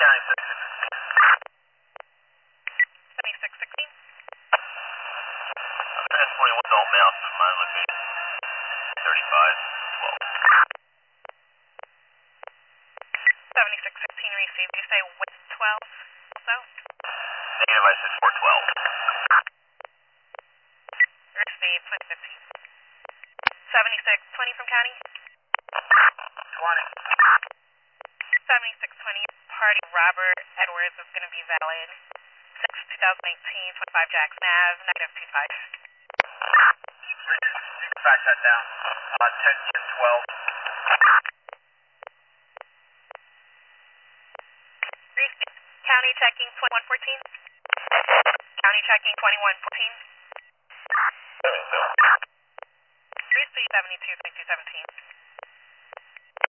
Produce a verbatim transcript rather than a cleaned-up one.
County six six seventy-six sixteen. Trans twenty-one Dalton Mountain, my location thirty-five twelve. seventy-six sixteen received. Did you say with twelve also? Negative, I said four twelve. Received, twenty fifteen. seventy-six twenty from county. twenty. seventy-six twenty, party Robert Edwards is going to be valid. six twenty eighteen, twenty-five Jacks Nav, negative two five. You can fax that down. Uh, ten twelve. Received. County checking twenty-one fourteen. County checking twenty-one fourteen. seventy-two. Received seventy-two twenty-two seventeen.